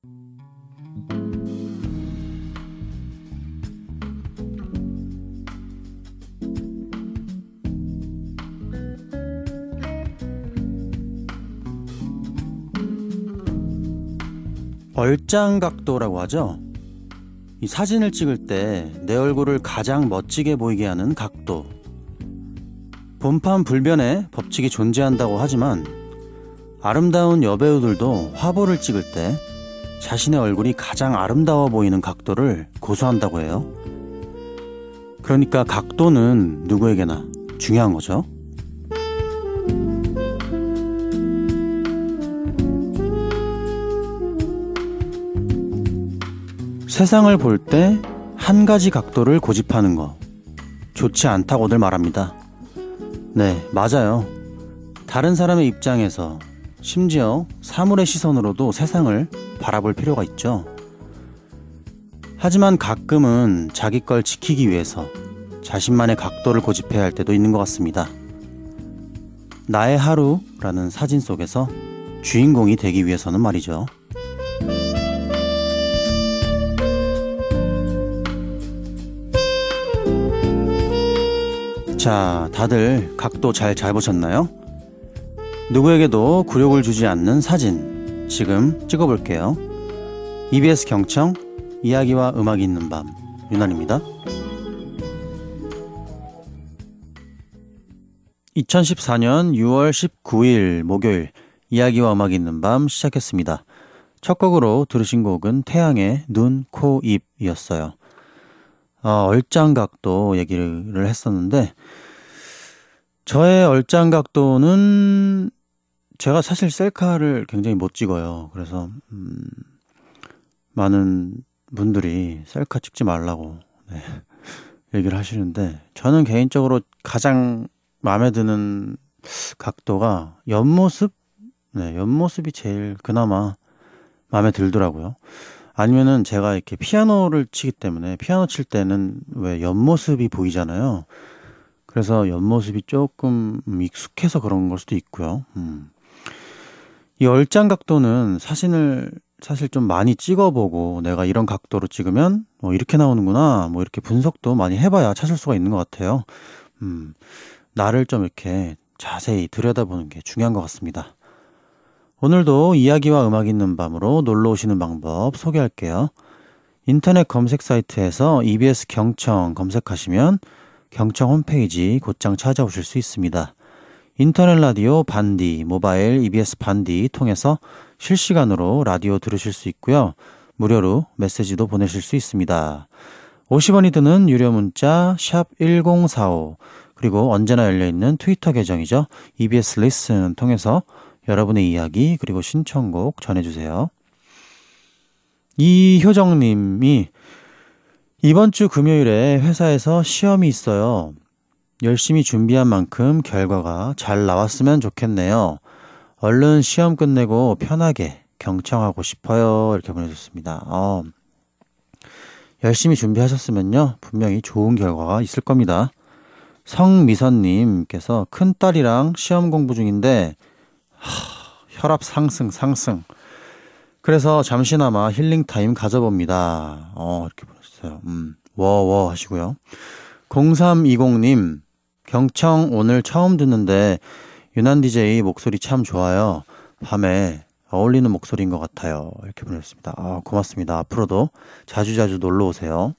얼짱각도라고 하죠. 이 사진을 찍을 때 내 얼굴을 가장 멋지게 보이게 하는 각도. 본판 불변의 법칙이 존재한다고 하지만 아름다운 여배우들도 화보를 찍을 때 자신의 얼굴이 가장 아름다워 보이는 각도를 고수한다고 해요. 그러니까 각도는 누구에게나 중요한 거죠. 세상을 볼 때 한 가지 각도를 고집하는 거 좋지 않다고들 말합니다. 네, 맞아요. 다른 사람의 입장에서 심지어 사물의 시선으로도 세상을 바라볼 필요가 있죠. 하지만 가끔은 자기 걸 지키기 위해서 자신만의 각도를 고집해야 할 때도 있는 것 같습니다. 나의 하루라는 사진 속에서 주인공이 되기 위해서는 말이죠. 자, 다들 각도 잘 잡으셨나요? 누구에게도 굴욕을 주지 않는 사진 지금 찍어볼게요. EBS 경청 이야기와 음악이 있는 밤 윤환입니다. 2014년 6월 19일 목요일 이야기와 음악이 있는 밤 시작했습니다. 첫 곡으로 들으신 곡은 태양의 눈, 코, 입이었어요. 얼짱각도 얘기를 했었는데 저의 얼짱각도는 제가 사실 셀카를 굉장히 못 찍어요. 그래서 많은 분들이 셀카 찍지 말라고 얘기를 하시는데 저는 개인적으로 가장 마음에 드는 각도가 옆모습? 네, 옆모습이 제일 그나마 마음에 들더라고요. 아니면은 제가 이렇게 피아노를 치기 때문에 피아노 칠 때는 왜 옆모습이 보이잖아요. 그래서 옆모습이 조금 익숙해서 그런 걸 수도 있고요. 이 얼짱 각도는 사진을 사실 좀 많이 찍어보고 내가 이런 각도로 찍으면 이렇게 나오는구나 이렇게 분석도 많이 해봐야 찾을 수가 있는 것 같아요. 나를 좀 이렇게 자세히 들여다보는 게 중요한 것 같습니다. 오늘도 이야기와 음악 있는 밤으로 놀러 오시는 방법 소개할게요. 인터넷 검색 사이트에서 EBS 경청 검색하시면 경청 홈페이지 곧장 찾아오실 수 있습니다. 인터넷 라디오 반디, 모바일 EBS 반디 통해서 실시간으로 라디오 들으실 수 있고요. 무료로 메시지도 보내실 수 있습니다. 50원이 드는 유료 문자 샵 1045 그리고 언제나 열려있는 트위터 계정이죠. EBS 리슨 통해서 여러분의 이야기 그리고 신청곡 전해주세요. 이효정님이 이번 주 금요일에 회사에서 시험이 있어요. 열심히 준비한 만큼 결과가 잘 나왔으면 좋겠네요. 얼른 시험 끝내고 편하게 경청하고 싶어요. 이렇게 보내주셨습니다. 열심히 준비하셨으면요 분명히 좋은 결과가 있을 겁니다. 성미선님께서 큰딸이랑 시험 공부 중인데 혈압 상승 그래서 잠시나마 힐링타임 가져봅니다. 이렇게 보냈어요. 워워 하시고요. 0320님 경청 오늘 처음 듣는데 윤한 DJ 목소리 참 좋아요. 밤에 어울리는 목소리인 것 같아요. 이렇게 보냈습니다. 고맙습니다. 앞으로도 자주자주 놀러 오세요.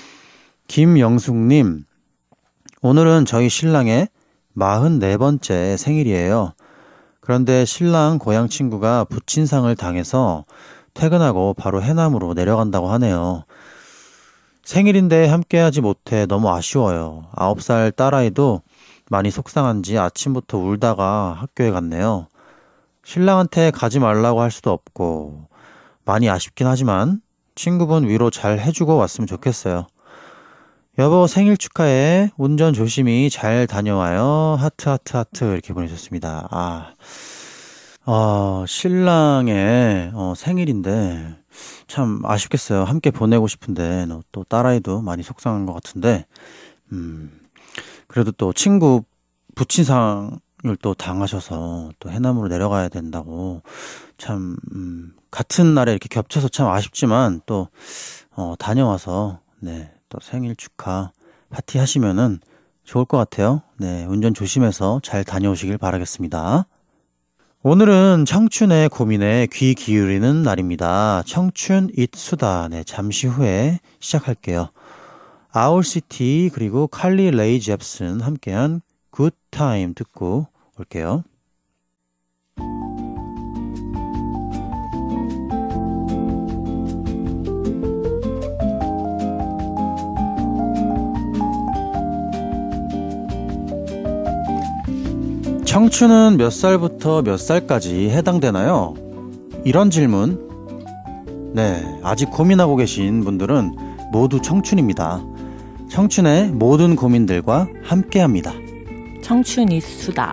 김영숙님 오늘은 저희 신랑의 44번째 생일이에요. 그런데 신랑 고향 친구가 부친상을 당해서 퇴근하고 바로 해남으로 내려간다고 하네요. 생일인데 함께하지 못해 너무 아쉬워요. 9살 딸아이도 많이 속상한지 아침부터 울다가 학교에 갔네요. 신랑한테 가지 말라고 할 수도 없고 많이 아쉽긴 하지만 친구분 위로 잘 해주고 왔으면 좋겠어요. 여보 생일 축하해. 운전 조심히 잘 다녀와요. 하트 이렇게 보내셨습니다. 신랑의 생일인데 참 아쉽겠어요. 함께 보내고 싶은데 또 딸아이도 많이 속상한 것 같은데 그래도 또 친구 부친상을 또 당하셔서 또 해남으로 내려가야 된다고 참 같은 날에 이렇게 겹쳐서 참 아쉽지만 또 다녀와서 네, 또 생일 축하 파티 하시면은 좋을 것 같아요. 네, 운전 조심해서 잘 다녀오시길 바라겠습니다. 오늘은 청춘의 고민에 귀 기울이는 날입니다. 청춘 it수다. 네, 잠시 후에 시작할게요. 아울시티 그리고 칼리 레이 잽슨 함께한 굿 타임 듣고 올게요. 청춘은 몇 살부터 몇 살까지 해당되나요? 이런 질문. 네, 아직 고민하고 계신 분들은 모두 청춘입니다. 청춘의 모든 고민들과 함께합니다. 청춘이 수다.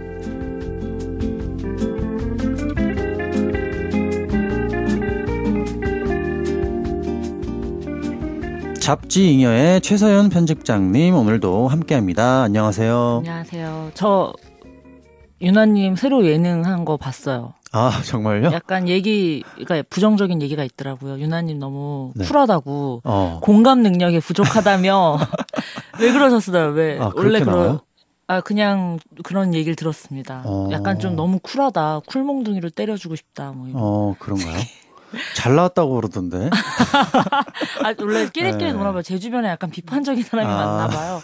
잡지 잉여의 최서연 편집장님 오늘도 함께합니다. 안녕하세요. 안녕하세요. 저 유나님 새로 예능한 거 봤어요. 아, 정말요? 약간 그러니까 부정적인 얘기가 있더라고요. 유나님 너무 네. 쿨하다고 공감 능력이 부족하다며 왜 그러셨어요? 왜 원래 그냥 그런 얘기를 들었습니다. 약간 좀 너무 쿨하다. 쿨몽둥이를 때려주고 싶다. 뭐 그런가요? 잘 나왔다고 그러던데. 원래 끼리끼리 놀아봐요. 제 주변에 약간 비판적인 사람이 많나 봐요.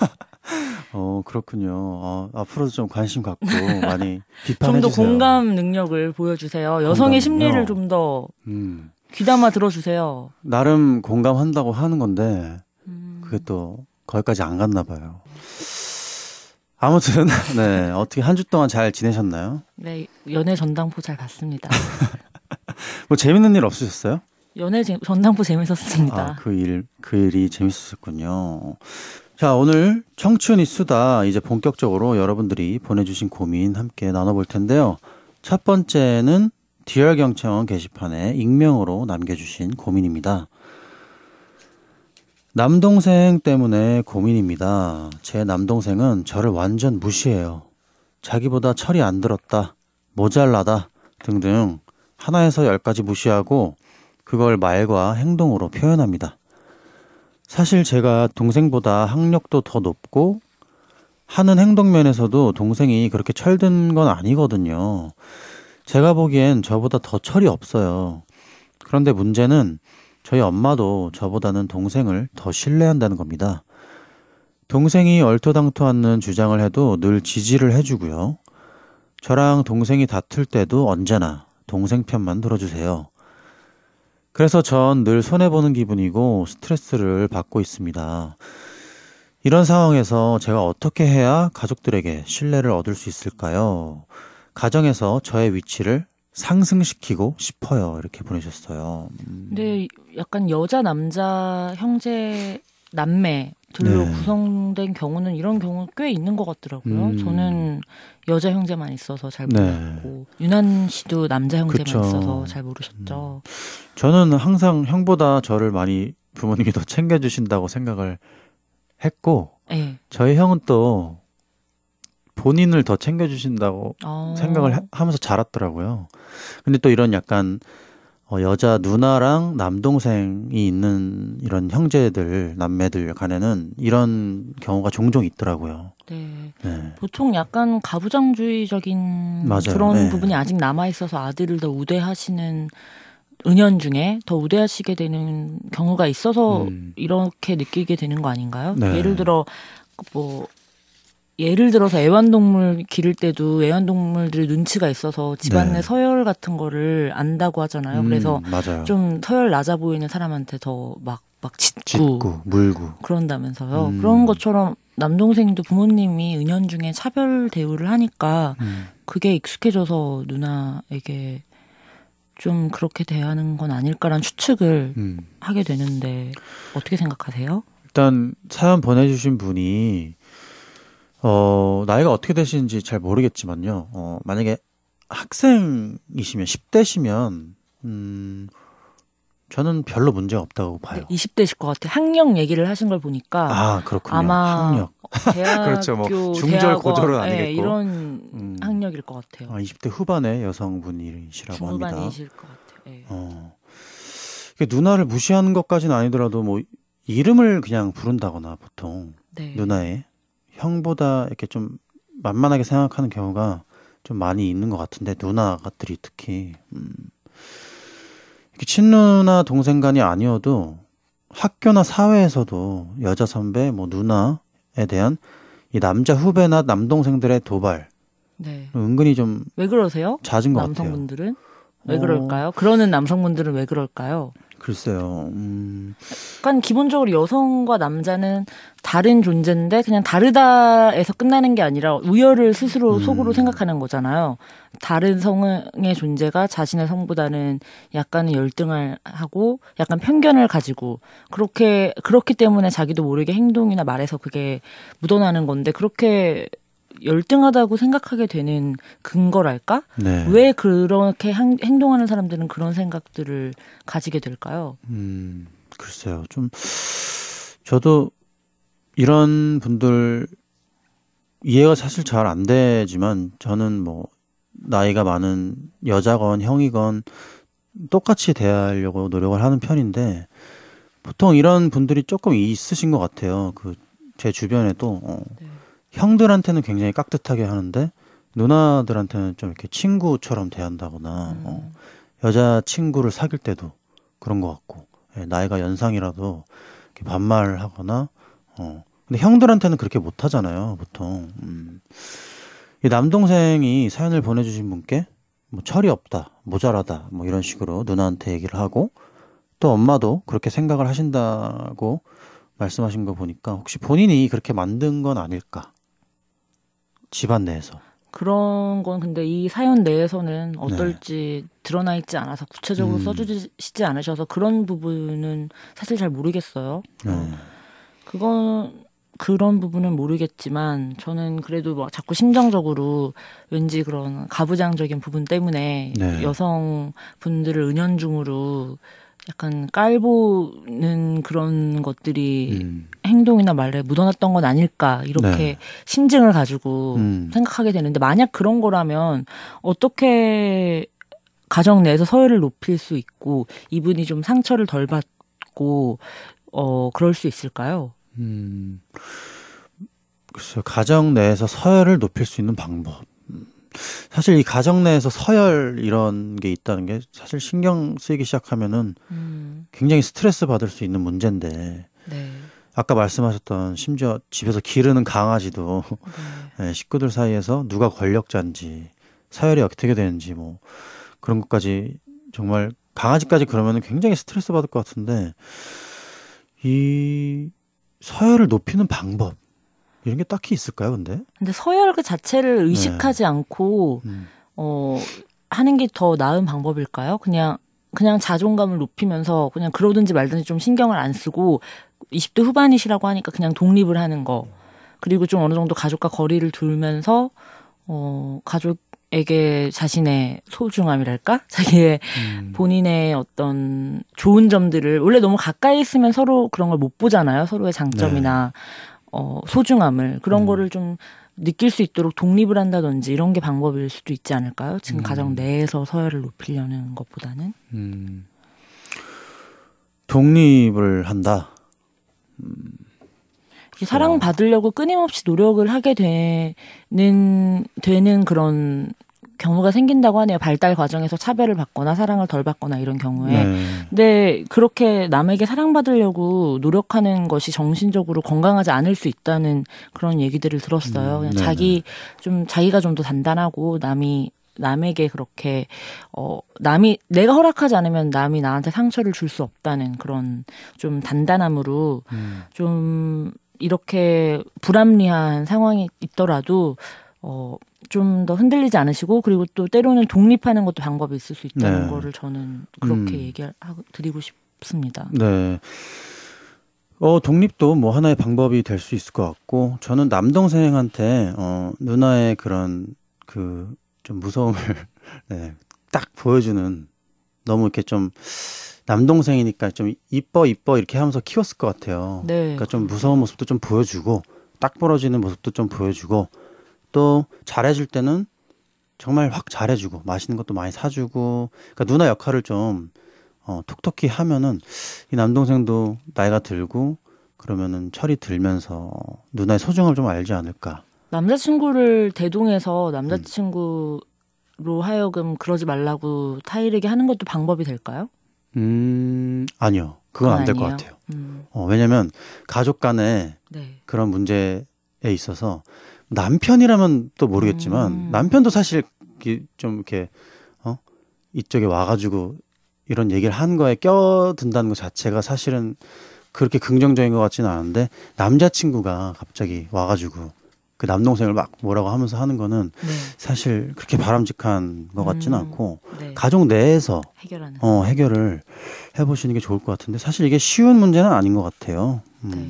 그렇군요. 앞으로도 좀 관심 갖고 많이 비판해주세요. 좀 더 공감 능력을 보여주세요. 여성의 심리를 좀 더 귀담아 들어주세요. 나름 공감한다고 하는 건데 그게 또 거기까지 안 갔나 봐요. 아무튼 네, 어떻게 한 주 동안 잘 지내셨나요? 네, 연애 전당포 잘 봤습니다. 뭐 재밌는 일 없으셨어요? 연애 전당포 재밌었습니다. 그 일이 재밌었군요. 자, 오늘 청춘이 수다 이제 본격적으로 여러분들이 보내주신 고민 함께 나눠볼 텐데요. 첫 번째는 디얼 경청 게시판에 익명으로 남겨주신 고민입니다. 남동생 때문에 고민입니다. 제 남동생은 저를 완전 무시해요. 자기보다 철이 안 들었다, 모자라다 등등 하나에서 10까지 무시하고 그걸 말과 행동으로 표현합니다. 사실 제가 동생보다 학력도 더 높고 하는 행동면에서도 동생이 그렇게 철든 건 아니거든요. 제가 보기엔 저보다 더 철이 없어요. 그런데 문제는 저희 엄마도 저보다는 동생을 더 신뢰한다는 겁니다. 동생이 얼토당토않는 주장을 해도 늘 지지를 해주고요. 저랑 동생이 다툴 때도 언제나 동생 편만 들어주세요. 그래서 전 늘 손해보는 기분이고 스트레스를 받고 있습니다. 이런 상황에서 제가 어떻게 해야 가족들에게 신뢰를 얻을 수 있을까요? 가정에서 저의 위치를 상승시키고 싶어요. 이렇게 보내셨어요. 근데 약간 여자, 남자, 형제, 남매 들로 구성된 경우는 이런 경우 꽤 있는 것 같더라고요. 저는 여자 형제만 있어서 잘 몰랐고 유난 씨도 남자 형제만 있어서 잘 모르셨죠. 저는 항상 형보다 저를 많이 부모님이 더 챙겨주신다고 생각을 했고 저희 형은 또 본인을 더 챙겨주신다고 생각을 하면서 자랐더라고요. 근데 또 이런 약간 여자 누나랑 남동생이 있는 이런 형제들, 남매들 간에는 이런 경우가 종종 있더라고요. 네. 보통 약간 가부장주의적인 맞아요. 그런 부분이 아직 남아있어서 아들을 더 우대하시는 은연중에 더 우대하시게 되는 경우가 있어서 이렇게 느끼게 되는 거 아닌가요? 예를 들어서 애완동물 기를 때도 애완동물들이 눈치가 있어서 집안 내 서열 같은 거를 안다고 하잖아요. 그래서 맞아요. 좀 서열 낮아 보이는 사람한테 더 막 짖고 물고 그런다면서요. 그런 것처럼 남동생도 부모님이 은연중에 차별 대우를 하니까 그게 익숙해져서 누나에게 좀 그렇게 대하는 건 아닐까라는 추측을 하게 되는데 어떻게 생각하세요? 일단 사연 보내주신 분이 나이가 어떻게 되시는지 잘 모르겠지만요. 만약에 학생이시면 10대시면 저는 별로 문제가 없다고 봐요. 20대실 것 같아요. 학력 얘기를 하신 걸 보니까 아, 그렇군요. 아마 학력. 대학교, 그렇죠. 뭐 중절 고졸은 아니겠고. 네, 이런 학력일 것 같아요. 20대 후반의 여성분이시라고 합니다. 중후반이실 것 같아요. 네. 누나를 무시하는 것까지는 아니더라도 뭐 이름을 그냥 부른다거나 보통 네. 누나의 형보다 이렇게 좀 만만하게 생각하는 경우가 좀 많이 있는 것 같은데 누나들이 특히 이렇게 친누나 동생 간이 아니어도 학교나 사회에서도 여자 선배, 뭐 누나에 대한 이 남자 후배나 남동생들의 도발 네. 은근히 좀 왜 그러세요? 잦은 것 남성분들은? 왜 그럴까요? 그러는 남성분들은 왜 그럴까요? 글쎄요. 약간 기본적으로 여성과 남자는 다른 존재인데 그냥 다르다에서 끝나는 게 아니라 우열을 스스로 속으로 생각하는 거잖아요. 다른 성의 존재가 자신의 성보다는 약간은 열등하고 약간 편견을 가지고 그렇기 때문에 자기도 모르게 행동이나 말에서 그게 묻어나는 건데 그렇게 열등하다고 생각하게 되는 근거랄까? 네. 왜 그렇게 행동하는 사람들은 그런 생각들을 가지게 될까요? 글쎄요. 좀 저도 이런 분들 이해가 사실 잘 안 되지만 저는 뭐 나이가 많은 여자건 형이건 똑같이 대하려고 노력을 하는 편인데 보통 이런 분들이 조금 있으신 것 같아요. 제 주변에도 네. 형들한테는 굉장히 깍듯하게 하는데 누나들한테는 좀 이렇게 친구처럼 대한다거나 여자 친구를 사귈 때도 그런 것 같고 나이가 연상이라도 이렇게 반말하거나 근데 형들한테는 그렇게 못 하잖아요 보통. 이 남동생이 사연을 보내주신 분께 뭐 철이 없다, 모자라다 뭐 이런 식으로 누나한테 얘기를 하고 또 엄마도 그렇게 생각을 하신다고 말씀하신 거 보니까 혹시 본인이 그렇게 만든 건 아닐까? 집안 내에서. 그런 건 근데 이 사연 내에서는 어떨지 드러나 있지 않아서 구체적으로 써주시지 않으셔서 그런 부분은 사실 잘 모르겠어요. 그런 부분은 모르겠지만 저는 그래도 뭐 자꾸 심정적으로 왠지 그런 가부장적인 부분 때문에 여성분들을 은연중으로 약간 깔보는 그런 것들이 행동이나 말에 묻어났던 건 아닐까 이렇게 심증을 가지고 생각하게 되는데 만약 그런 거라면 어떻게 가정 내에서 서열을 높일 수 있고 이분이 좀 상처를 덜 받고 그럴 수 있을까요? 글쎄요. 가정 내에서 서열을 높일 수 있는 방법. 사실 이 가정 내에서 서열 이런 게 있다는 게 사실 신경 쓰이기 시작하면은 굉장히 스트레스 받을 수 있는 문제인데 아까 말씀하셨던 심지어 집에서 기르는 강아지도 식구들 사이에서 누가 권력자인지 서열이 어떻게 되는지 뭐 그런 것까지 정말 강아지까지 그러면은 굉장히 스트레스 받을 것 같은데 이 서열을 높이는 방법 이런 게 딱히 있을까요, 근데? 근데 서열 그 자체를 의식하지 않고 하는 게 더 나은 방법일까요? 그냥 자존감을 높이면서 그냥 그러든지 말든지 좀 신경을 안 쓰고 20대 후반이시라고 하니까 그냥 독립을 하는 거. 그리고 좀 어느 정도 가족과 거리를 두면서 가족에게 자신의 소중함이랄까? 자기의 본인의 어떤 좋은 점들을 원래 너무 가까이 있으면 서로 그런 걸 못 보잖아요. 서로의 장점이나 소중함을 그런 거를 좀 느낄 수 있도록 독립을 한다든지 이런 게 방법일 수도 있지 않을까요? 지금 가정 내에서 서열을 높이려는 것보다는 독립을 한다. 사랑받으려고 끊임없이 노력을 하게 되는 그런 경우가 생긴다고 하네요. 발달 과정에서 차별을 받거나 사랑을 덜 받거나 이런 경우에. 근데 그렇게 남에게 사랑받으려고 노력하는 것이 정신적으로 건강하지 않을 수 있다는 그런 얘기들을 들었어요. 그냥 자기가 좀 더 단단하고 남에게 그렇게 내가 허락하지 않으면 남이 나한테 상처를 줄 수 없다는 그런 좀 단단함으로 좀 이렇게 불합리한 상황이 있더라도 좀 더 흔들리지 않으시고 그리고 또 때로는 독립하는 것도 방법이 있을 수 있다는 거를 저는 그렇게 드리고 싶습니다. 네. 독립도 뭐 하나의 방법이 될 수 있을 것 같고 저는 남동생한테 누나의 그런 좀 무서움을 딱 보여주는 너무 이렇게 좀 남동생이니까 좀 이뻐 이렇게 하면서 키웠을 것 같아요. 네. 그러니까 좀 무서운 모습도 좀 보여주고 딱 부러지는 모습도 좀 보여주고 또 잘해줄 때는 정말 확 잘해주고 맛있는 것도 많이 사주고 그러니까 누나 역할을 좀 톡톡히 하면은 이 남동생도 나이가 들고 그러면은 철이 들면서 누나의 소중함을 좀 알지 않을까. 남자친구를 대동해서 남자친구로 하여금 그러지 말라고 타이르게 하는 것도 방법이 될까요? 아니요. 그건 안 될 것 같아요. 왜냐면 가족 간에 네. 그런 문제에 있어서 남편이라면 또 모르겠지만 남편도 사실 좀 이렇게 이쪽에 와가지고 이런 얘기를 한 거에 껴든다는 것 자체가 사실은 그렇게 긍정적인 것 같지는 않은데 남자친구가 갑자기 와가지고 그 남동생을 막 뭐라고 하면서 하는 거는 네. 사실 그렇게 바람직한 것 같지는 않고 네. 가족 내에서 해결을 해보시는 게 좋을 것 같은데 사실 이게 쉬운 문제는 아닌 것 같아요. 네.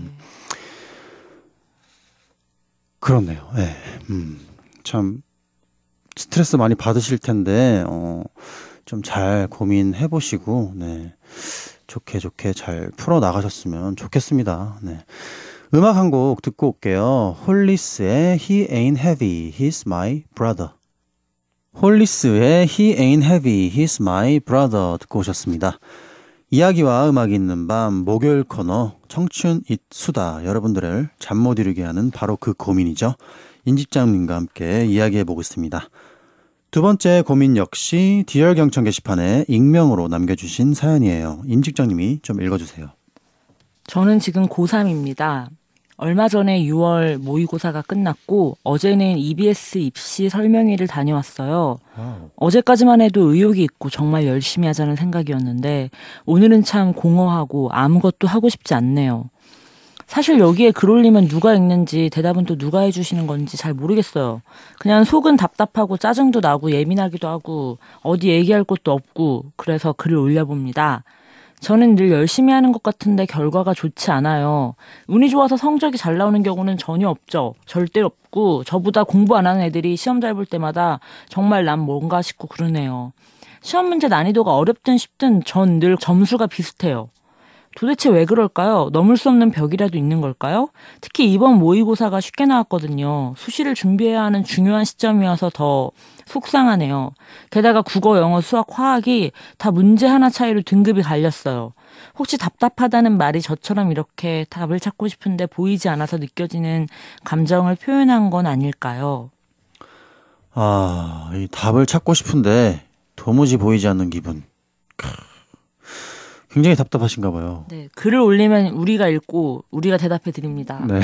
그렇네요. 네. 참 스트레스 많이 받으실 텐데 좀 잘 고민해 보시고 네. 좋게 잘 풀어 나가셨으면 좋겠습니다. 네. 음악 한 곡 듣고 올게요. 홀리스의 He Ain't Heavy, He's My Brother. 홀리스의 He Ain't Heavy, He's My Brother 듣고 오셨습니다. 이야기와 음악이 있는 밤 목요일 코너 청춘 잇수다 여러분들을 잠 못 이루게 하는 바로 그 고민이죠. 임직장님과 함께 이야기해보고 있습니다. 두 번째 고민 역시 디얼 경청 게시판에 익명으로 남겨주신 사연이에요. 임직장님이 좀 읽어주세요. 저는 지금 고3입니다. 얼마 전에 6월 모의고사가 끝났고 어제는 EBS 입시 설명회를 다녀왔어요. 어제까지만 해도 의욕이 있고 정말 열심히 하자는 생각이었는데 오늘은 참 공허하고 아무것도 하고 싶지 않네요. 사실 여기에 글 올리면 누가 읽는지 대답은 또 누가 해주시는 건지 잘 모르겠어요. 그냥 속은 답답하고 짜증도 나고 예민하기도 하고 어디 얘기할 것도 없고 그래서 글을 올려봅니다. 저는 늘 열심히 하는 것 같은데 결과가 좋지 않아요. 운이 좋아서 성적이 잘 나오는 경우는 전혀 없죠. 절대 없고 저보다 공부 안 하는 애들이 시험 잘 볼 때마다 정말 난 뭔가 싶고 그러네요. 시험 문제 난이도가 어렵든 쉽든 전 늘 점수가 비슷해요. 도대체 왜 그럴까요? 넘을 수 없는 벽이라도 있는 걸까요? 특히 이번 모의고사가 쉽게 나왔거든요. 수시를 준비해야 하는 중요한 시점이어서 더 속상하네요. 게다가 국어, 영어, 수학, 화학이 다 문제 하나 차이로 등급이 갈렸어요. 혹시 답답하다는 말이 저처럼 이렇게 답을 찾고 싶은데 보이지 않아서 느껴지는 감정을 표현한 건 아닐까요? 이 답을 찾고 싶은데 도무지 보이지 않는 기분. 굉장히 답답하신가 봐요. 네, 글을 올리면 우리가 읽고 우리가 대답해 드립니다. 네.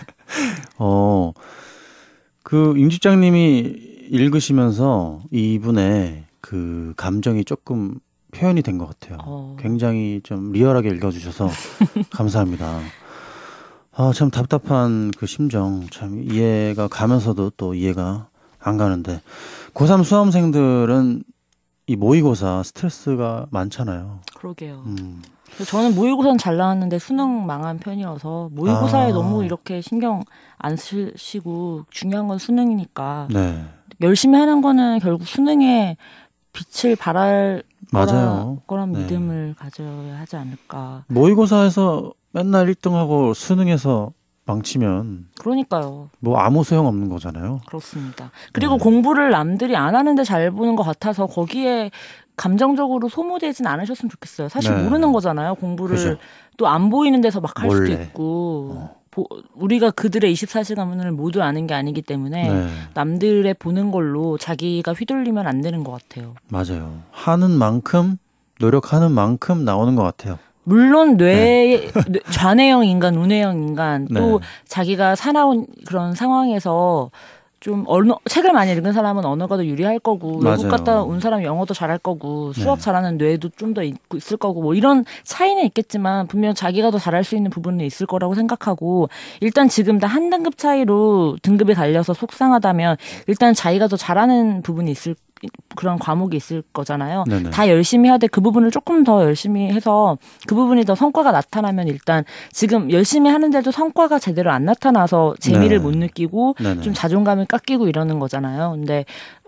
그 임직장님이 읽으시면서 이분의 그 감정이 조금 표현이 된 것 같아요. 굉장히 좀 리얼하게 읽어주셔서 감사합니다. 참 답답한 그 심정 참 이해가 가면서도 또 이해가 안 가는데 고3 수험생들은 이 모의고사 스트레스가 많잖아요. 그러게요. 저는 모의고사는 잘 나왔는데 수능 망한 편이어서 모의고사에 너무 이렇게 신경 안 쓰시고 중요한 건 수능이니까 네. 열심히 하는 거는 결국 수능에 빛을 발할 거란 믿음을 가져야 하지 않을까. 모의고사에서 맨날 1등하고 수능에서 망치면 그러니까요. 뭐 아무 소용 없는 거잖아요. 그렇습니다. 그리고 공부를 남들이 안 하는데 잘 보는 것 같아서 거기에 감정적으로 소모되진 않으셨으면 좋겠어요. 사실 모르는 거잖아요. 공부를 또 안 보이는 데서 막 할 수도 있고 우리가 그들의 24시간을 모두 아는 게 아니기 때문에 남들의 보는 걸로 자기가 휘둘리면 안 되는 것 같아요. 맞아요. 하는 만큼 노력하는 만큼 나오는 것 같아요. 물론 좌뇌형 인간, 우뇌형 인간 또 자기가 살아온 그런 상황에서 좀 책을 많이 읽은 사람은 언어가 더 유리할 거고 외국 갔다 온 사람은 영어도 잘할 거고 수학 잘하는 뇌도 좀 더 있을 거고 뭐 이런 차이는 있겠지만 분명 자기가 더 잘할 수 있는 부분은 있을 거라고 생각하고 일단 지금 다 한 등급 차이로 등급이 갈려서 속상하다면 일단 자기가 더 잘하는 부분이 그런 과목이 있을 거잖아요. 네네. 다 열심히 하되 그 부분을 조금 더 열심히 해서 그 부분이 더 성과가 나타나면 일단 지금 열심히 하는데도 성과가 제대로 안 나타나서 재미를 네. 못 느끼고 네네. 좀 자존감을 깎이고 이러는 거잖아요. 근데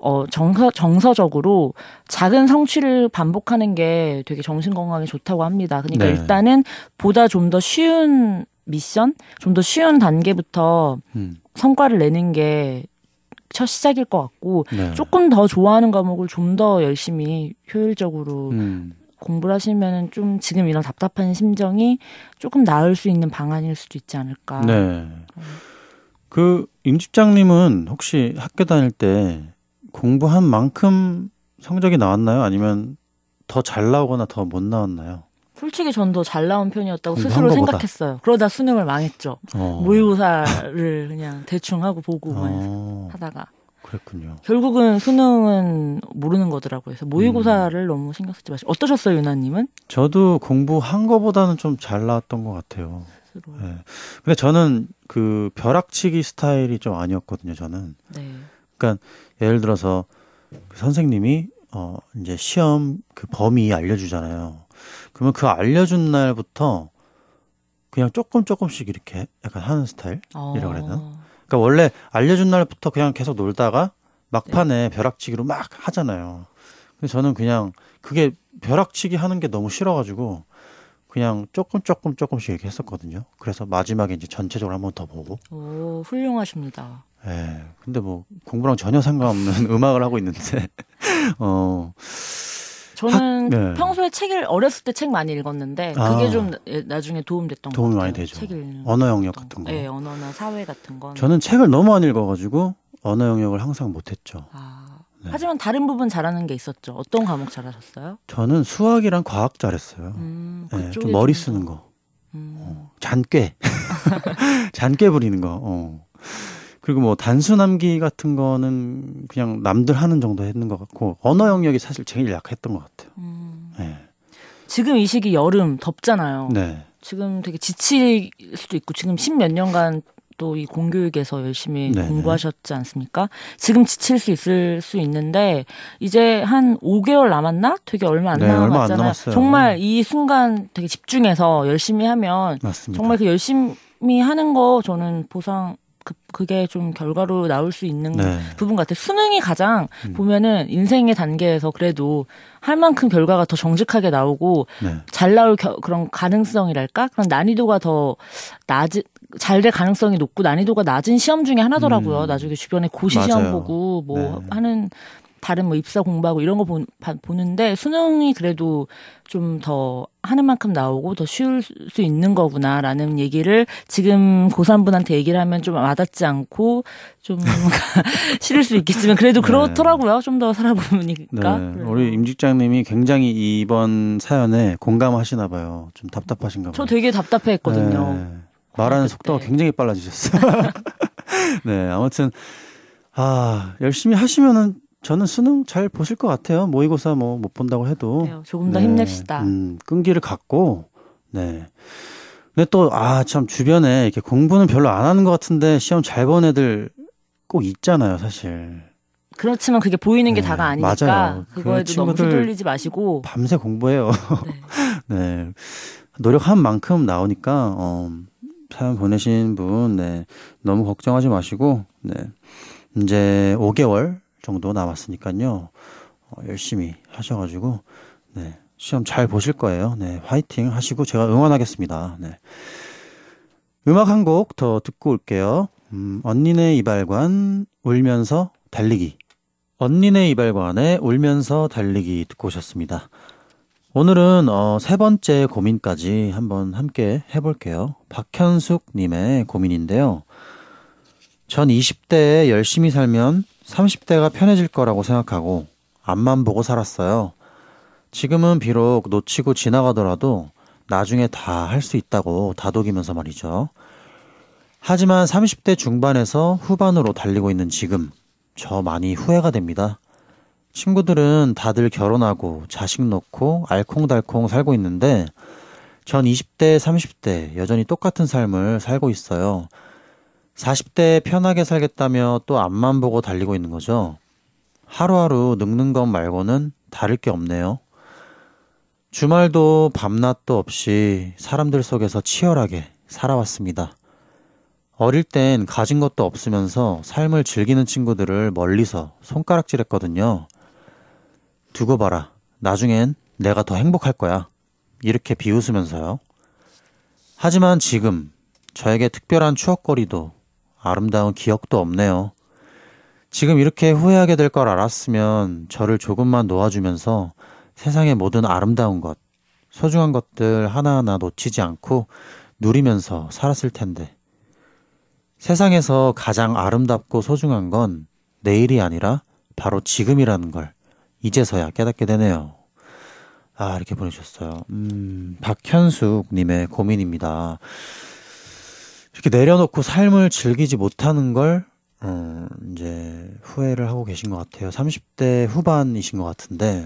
정서적으로 작은 성취를 반복하는 게 되게 정신 건강에 좋다고 합니다. 그러니까 네. 일단은 보다 좀 더 쉬운 미션, 좀 더 쉬운 단계부터 성과를 내는 게 첫 시작일 것 같고 네. 조금 더 좋아하는 과목을 좀 더 열심히 효율적으로 공부를 하시면 좀 지금 이런 답답한 심정이 조금 나을 수 있는 방안일 수도 있지 않을까. 네. 그 임 집장님은 혹시 학교 다닐 때 공부한 만큼 성적이 나왔나요? 아니면 더 잘 나오거나 더 못 나왔나요? 솔직히 전 더 잘 나온 편이었다고 공부한 스스로 거보다. 생각했어요. 그러다 수능을 망했죠. 모의고사를 그냥 대충 하고 보고 하다가. 그랬군요. 결국은 수능은 모르는 거더라고요. 그래서 모의고사를 너무 신경 쓰지 마시고. 어떠셨어요, 유나님은? 저도 공부한 거보다는 좀 잘 나왔던 것 같아요. 네. 근데 저는 그 벼락치기 스타일이 좀 아니었거든요, 저는. 네. 그러니까 예를 들어서 그 선생님이 이제 시험 그 범위 알려주잖아요. 그러면 그 알려준 날부터 그냥 조금씩 이렇게 약간 하는 스타일이라고 그래야 되나? 그러니까 원래 알려준 날부터 그냥 계속 놀다가 막판에 벼락치기로 막 하잖아요. 그래서 저는 그냥 그게 벼락치기 하는 게 너무 싫어가지고 그냥 조금씩 이렇게 했었거든요. 그래서 마지막에 이제 전체적으로 한 번 더 보고. 오, 훌륭하십니다. 예. 근데 뭐 공부랑 전혀 상관없는 음악을 하고 있는데, 저는 네. 평소에 어렸을 때 책 많이 읽었는데 그게 좀 나중에 도움됐던 것 같아요. 도움이 많이 되죠. 책 읽는 언어 영역 같은 거. 네, 언어나 사회 같은 건. 저는 책을 너무 안 읽어가지고 언어 영역을 항상 못했죠. 네. 하지만 다른 부분 잘하는 게 있었죠. 어떤 과목 잘하셨어요? 저는 수학이랑 과학 잘했어요. 네, 좀 머리 쓰는 거. 잔꾀. 잔꾀 부리는 거. 그리고 뭐 단수 남기 같은 거는 그냥 남들 하는 정도 했는 것 같고 언어 영역이 사실 제일 약했던 것 같아요. 네. 지금 이 시기 여름 덥잖아요. 네. 지금 되게 지칠 수도 있고 지금 10몇 년간 또 이 공교육에서 열심히 네네. 공부하셨지 않습니까? 지금 지칠 수 있을 수 있는데 이제 한 5개월 남았나? 되게 얼마 안 남았잖아요. 얼마 안 남았어요. 정말 이 순간 되게 집중해서 열심히 하면 맞습니다. 정말 그 열심히 하는 거 저는 보상 그게 좀 결과로 나올 수 있는 부분 같아요. 수능이 가장 보면은 인생의 단계에서 그래도 할 만큼 결과가 더 정직하게 나오고 잘 나올 그런 가능성이랄까? 그런 난이도가 더 잘 될 가능성이 높고 난이도가 낮은 시험 중에 하나더라고요. 나중에 주변에 고시 시험 보고 하는 다른 뭐 입사 공부하고 이런 거 보는데 수능이 그래도 좀 더 하는 만큼 나오고 더 쉬울 수 있는 거구나라는 얘기를 지금 고3분한테 얘기를 하면 좀 와닿지 않고 좀 싫을 수 있겠지만 그래도 그렇더라고요. 좀 더 살아보니까. 네. 우리 임 직장님이 굉장히 이번 사연에 공감하시나 봐요. 좀 답답하신가 봐요. 저 되게 답답해했거든요. 네. 말하는 속도가 굉장히 빨라지셨어요. 네, 아무튼 열심히 하시면은 저는 수능 잘 보실 것 같아요. 모의고사 뭐 못 본다고 해도. 네, 조금 더 힘냅시다. 끈기를 갖고. 네. 근데 또 참 주변에 이렇게 공부는 별로 안 하는 것 같은데 시험 잘 본 애들 꼭 있잖아요, 사실. 그렇지만 그게 보이는 게 다가 아니니까 맞아요. 그거에도 너무 휘둘리지 마시고 밤새 공부해요. 네. 노력한 만큼 나오니까 사연 보내신 분 너무 걱정하지 마시고 이제 5개월 정도 남았으니까요. 열심히 하셔가지고 시험 잘 보실 거예요. 화이팅 하시고 제가 응원하겠습니다. 음악 한 곡 더 듣고 올게요. 언니네 이발관 울면서 달리기. 언니네 이발관의 울면서 달리기 듣고 오셨습니다. 오늘은 세 번째 고민까지 한번 함께 해볼게요. 박현숙 님의 고민인데요. 전 20대에 열심히 살면 30대가 편해질 거라고 생각하고 앞만 보고 살았어요. 지금은 비록 놓치고 지나가더라도 나중에 다 할 수 있다고 다독이면서 말이죠. 하지만 30대 중반에서 후반으로 달리고 있는 지금 저 많이 후회가 됩니다. 친구들은 다들 결혼하고 자식 놓고 알콩달콩 살고 있는데 전 20대, 30대 여전히 똑같은 삶을 살고 있어요. 40대에 편하게 살겠다며 또 앞만 보고 달리고 있는 거죠. 하루하루 늙는 것 말고는 다를 게 없네요. 주말도 밤낮도 없이 사람들 속에서 치열하게 살아왔습니다. 어릴 땐 가진 것도 없으면서 삶을 즐기는 친구들을 멀리서 손가락질했거든요. 두고 봐라. 나중엔 내가 더 행복할 거야. 이렇게 비웃으면서요. 하지만 지금 저에게 특별한 추억거리도 아름다운 기억도 없네요. 지금 이렇게 후회하게 될 걸 알았으면 저를 조금만 놓아주면서 세상의 모든 아름다운 것, 소중한 것들 하나하나 놓치지 않고 누리면서 살았을 텐데. 세상에서 가장 아름답고 소중한 건 내일이 아니라 바로 지금이라는 걸 이제서야 깨닫게 되네요. 아, 이렇게 보내주셨어요. 박현숙님의 고민입니다. 이렇게 내려놓고 삶을 즐기지 못하는 걸 이제 후회를 하고 계신 것 같아요. 30대 후반이신 것 같은데,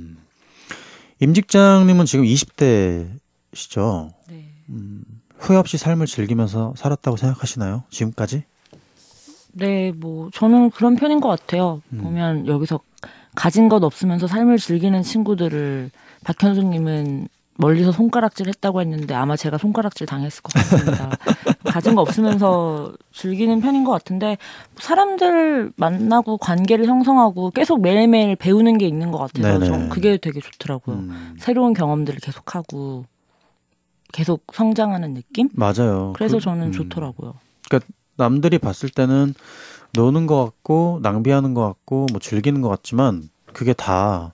임직장님은 지금 20대시죠? 네. 후회 없이 삶을 즐기면서 살았다고 생각하시나요? 지금까지? 네, 뭐 저는 그런 편인 것 같아요. 보면 여기서 가진 것 없으면서 삶을 즐기는 친구들을 박현숙님은 멀리서 손가락질 했다고 했는데 아마 제가 손가락질 당했을 것 같습니다. 가진 거 없으면서 즐기는 편인 것 같은데 사람들 만나고 관계를 형성하고 계속 매일매일 배우는 게 있는 것 같아서 좀 그게 되게 좋더라고요. 새로운 경험들을 계속하고 계속 성장하는 느낌? 맞아요. 그래서 저는 좋더라고요. 그러니까 남들이 봤을 때는 노는 것 같고 낭비하는 것 같고 뭐 즐기는 것 같지만 그게 다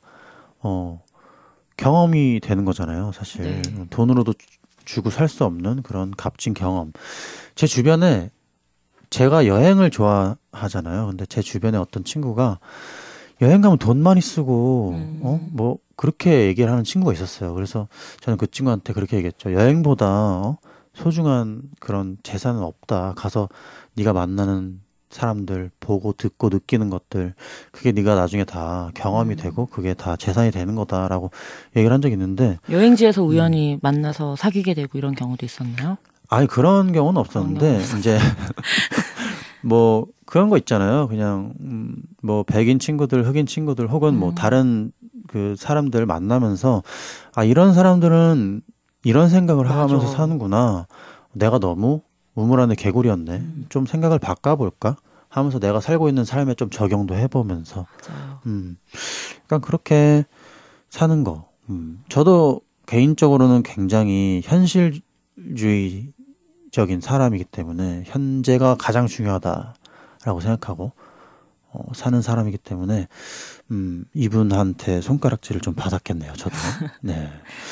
경험이 되는 거잖아요, 사실. 네. 돈으로도 주고 살 수 없는 그런 값진 경험. 제 주변에 제가 여행을 좋아하잖아요. 근데 제 주변에 어떤 친구가 여행 가면 돈 많이 쓰고 뭐 그렇게 얘기를 하는 친구가 있었어요. 그래서 저는 그 친구한테 그렇게 얘기했죠. 여행보다 소중한 그런 재산은 없다. 가서 네가 만나는 사람들 보고 듣고 느끼는 것들 그게 네가 나중에 다 경험이 되고 그게 다 재산이 되는 거다라고 얘기를 한 적이 있는데 여행지에서 우연히 만나서 사귀게 되고 이런 경우도 있었나요? 아니 그런 경우는 없었는데 이제 뭐 그런 거 있잖아요. 그냥 뭐 백인 친구들, 흑인 친구들 혹은 뭐 다른 그 사람들 만나면서 아 이런 사람들은 이런 생각을 하면서 사는구나. 내가 너무 우물 안에 개구리였네. 좀 생각을 바꿔볼까? 하면서 내가 살고 있는 삶에 좀 적용도 해보면서. 그러니까 그렇게 사는 거. 저도 개인적으로는 굉장히 현실주의적인 사람이기 때문에 현재가 가장 중요하다라고 생각하고 사는 사람이기 때문에 이분한테 손가락질을 좀 받았겠네요. 저도. 네.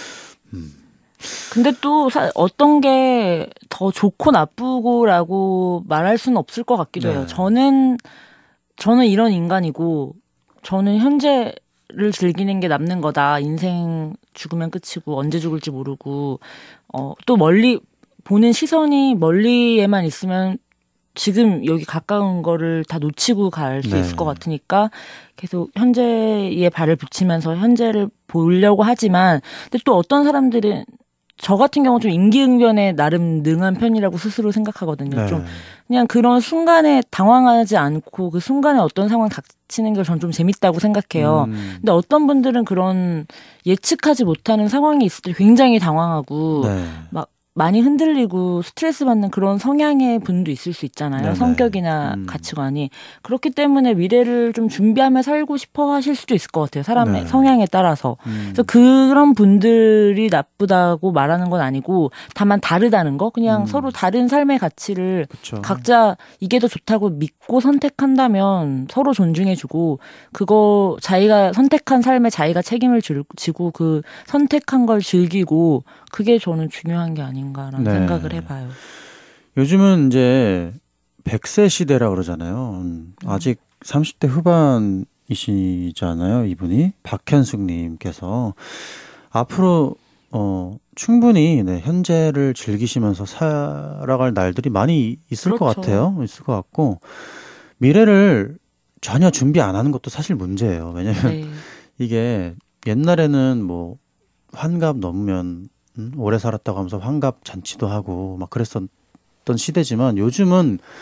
근데 또 어떤 게 더 좋고 나쁘고라고 말할 수는 없을 것 같기도 해요. 저는 이런 인간이고 저는 현재를 즐기는 게 남는 거다. 인생 죽으면 끝이고 언제 죽을지 모르고 또 멀리 보는 시선이 멀리에만 있으면 지금 여기 가까운 거를 다 놓치고 갈 수 있을 것 같으니까 계속 현재에 발을 붙이면서 현재를 보려고 하지만 근데 또 어떤 사람들은 저 같은 경우 좀 임기응변에 나름 능한 편이라고 스스로 생각하거든요. 좀 그냥 그런 순간에 당황하지 않고 그 순간에 어떤 상황 닥치는 게 전 좀 재밌다고 생각해요. 근데 어떤 분들은 그런 예측하지 못하는 상황이 있을 때 굉장히 당황하고 막 많이 흔들리고 스트레스 받는 그런 성향의 분도 있을 수 있잖아요. 성격이나 가치관이. 그렇기 때문에 미래를 좀 준비하며 살고 싶어 하실 수도 있을 것 같아요. 사람의 성향에 따라서. 그래서 그런 분들이 나쁘다고 말하는 건 아니고 다만 다르다는 거. 그냥 서로 다른 삶의 가치를 각자 이게 더 좋다고 믿고 선택한다면 서로 존중해주고 그거 자기가 선택한 삶에 자기가 책임을 지고 그 선택한 걸 즐기고 그게 저는 중요한 게 아닌가라는 생각을 해봐요. 요즘은 이제 100세 시대라 그러잖아요. 아직 30대 후반이시잖아요, 이분이. 박현숙님께서 앞으로 충분히 현재를 즐기시면서 살아갈 날들이 많이 있을 것 같아요. 있을 것 같고 미래를 전혀 준비 안 하는 것도 사실 문제예요. 왜냐하면 이게 옛날에는 뭐 환갑 넘으면 오래 살았다고 하면서 환갑 잔치도 하고 막 그랬었던 시대지만 요즘은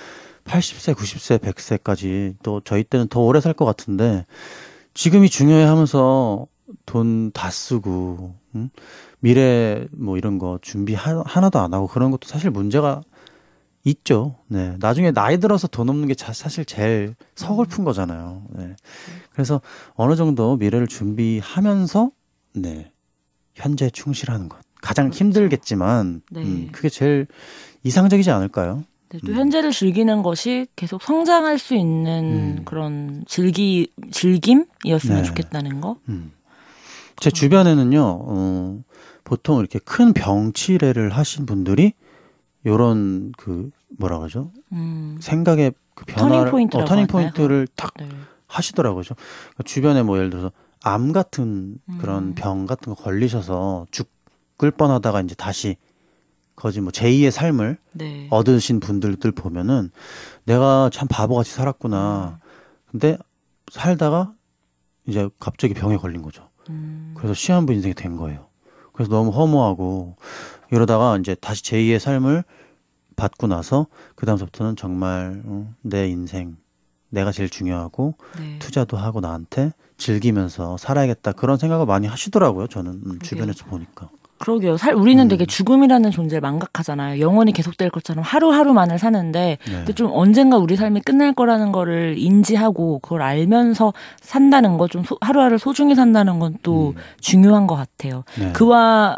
80세, 90세, 100세까지 또 저희 때는 더 오래 살 것 같은데 지금이 중요해 하면서 돈 다 쓰고 미래 뭐 이런 거 준비 하나도 안 하고 그런 것도 사실 문제가 있죠. 네. 나중에 나이 들어서 돈 없는 게 사실 제일 서글픈 거잖아요. 네. 그래서 어느 정도 미래를 준비하면서 네. 현재에 충실하는 것. 가장 그렇죠. 힘들겠지만 네. 그게 제일 이상적이지 않을까요? 네, 또 현재를 즐기는 것이 계속 성장할 수 있는 그런 즐김이었으면 네. 좋겠다는 거. 제 주변에는요, 보통 이렇게 큰 병치레를 하신 분들이 요런 그 뭐라 그러죠? 생각의 그 변화를 터닝 포인트를 딱 네. 하시더라고요. 그러니까 주변에 뭐 예를 들어서 암 같은 그런 병 같은 거 걸리셔서 죽을 뻔하다가 이제 다시 거지 뭐 제2의 삶을 네. 얻으신 분들들 보면은 내가 참 바보같이 살았구나. 근데 살다가 이제 갑자기 병에 걸린 거죠. 그래서 시한부 인생이 된 거예요. 그래서 너무 허무하고 이러다가 이제 다시 제2의 삶을 받고 나서 그 다음부터는 정말 내 인생 내가 제일 중요하고 네. 투자도 하고 나한테 즐기면서 살아야겠다 그런 생각을 많이 하시더라고요. 저는 주변에서 보니까. 그러게요. 우리는 되게 죽음이라는 존재를 망각하잖아요. 영원히 계속될 것처럼 하루하루만을 사는데 네. 근데 좀 언젠가 우리 삶이 끝날 거라는 거를 인지하고 그걸 알면서 산다는 거, 좀 하루하루 소중히 산다는 건 또 중요한 것 같아요. 네. 그와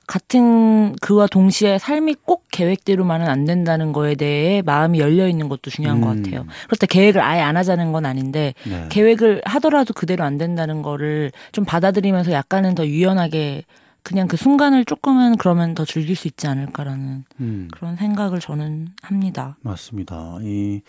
동시에 삶이 꼭 계획대로만은 안 된다는 거에 대해 마음이 열려 있는 것도 중요한 것 같아요. 그렇다 계획을 아예 안 하자는 건 아닌데 네. 계획을 하더라도 그대로 안 된다는 거를 좀 받아들이면서 약간은 더 유연하게 그냥 그 순간을 조금은 그러면 더 즐길 수 있지 않을까라는 그런 생각을 저는 합니다. 맞습니다. 이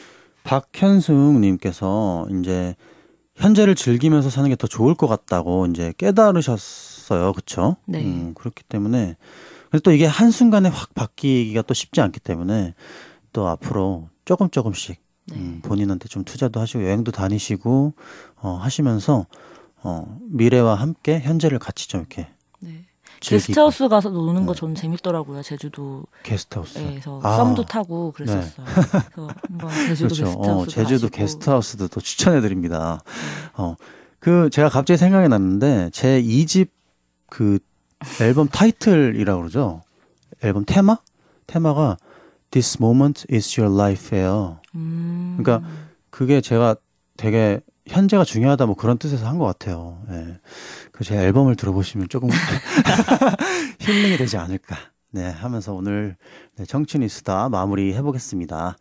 박현숙님께서 이제 현재를 즐기면서 사는 게 더 좋을 것 같다고 이제 깨달으셨어요, 그렇죠? 네. 그렇기 때문에 근데 또 이게 한 순간에 확 바뀌기가 또 쉽지 않기 때문에 또 앞으로 조금씩 네. 본인한테 좀 투자도 하시고 여행도 다니시고 하시면서 미래와 함께 현재를 같이 좀 이렇게. 네. 게스트하우스 가서 노는 거 전 재밌더라고요. 제주도 게스트하우스에서 썸도 타고 그랬었어요. 네. 그래서 한번 제주도 그렇죠. 게스트하우스 제주도 게스트하우스도 또 추천해드립니다. 네. 제가 갑자기 생각이 났는데 제 2집 그 앨범 타이틀이라고 그러죠. 앨범 테마가 This Moment is Your Life예요. 그러니까 그게 제가 되게 현재가 중요하다 뭐 그런 뜻에서 한 것 같아요. 네. 제 앨범을 들어보시면 조금 힐링이 되지 않을까 네, 하면서 오늘 청춘이 수다 마무리 해보겠습니다.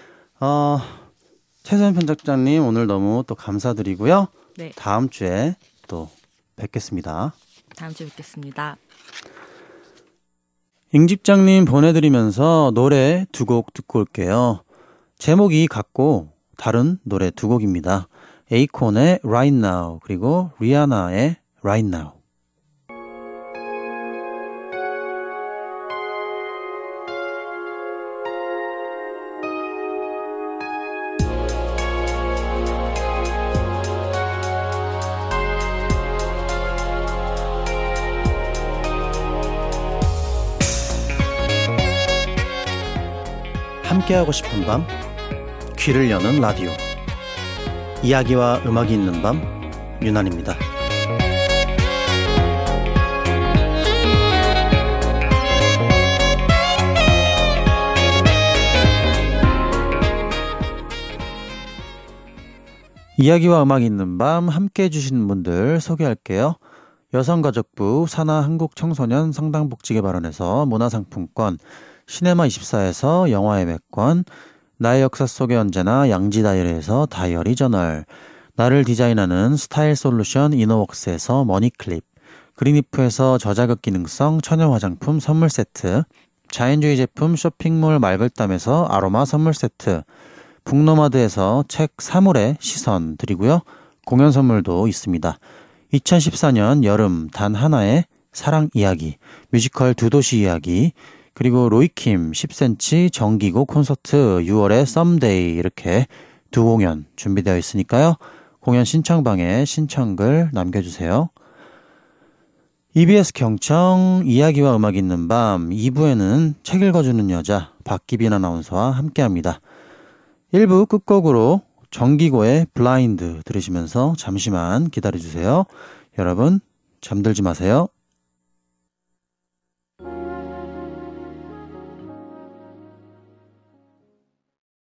최소연 편집장님 오늘 너무 또 감사드리고요. 네. 다음 주에 또 뵙겠습니다. 다음 주에 뵙겠습니다. 잉집장님 보내드리면서 노래 2곡 듣고 올게요. 제목이 같고 다른 노래 2곡입니다. 에이콘의 Right Now 그리고 리아나의 Right Now. 함께하고 싶은 밤, 귀를 여는 라디오. 이야기와 음악이 있는 밤, 유난입니다. 이야기와 음악이 있는 밤 함께해 주시는 분들 소개할게요. 여성가족부 산하한국청소년 성당복지개발원에서 문화상품권, 시네마24에서 영화예매권, 나의 역사 속에 언제나 양지다이어리에서 다이어리 저널, 나를 디자인하는 스타일 솔루션 이너웍스에서 머니클립, 그린이프에서 저자극 기능성 천연 화장품 선물 세트, 자연주의 제품 쇼핑몰 말글담에서 아로마 선물 세트, 북노마드에서 책 사물의 시선 드리고요. 공연 선물도 있습니다. 2014년 여름 단 하나의 사랑 이야기, 뮤지컬 두 도시 이야기, 그리고 로이킴 10cm 정기곡 콘서트 6월에 썸데이 이렇게 두 공연 준비되어 있으니까요. 공연 신청방에 신청글 남겨주세요. EBS 경청 이야기와 음악 있는 밤 2부에는 책 읽어주는 여자 박기빈 아나운서와 함께합니다. 1부 끝곡으로 정기고의 블라인드 들으시면서 잠시만 기다려주세요. 여러분 잠들지 마세요.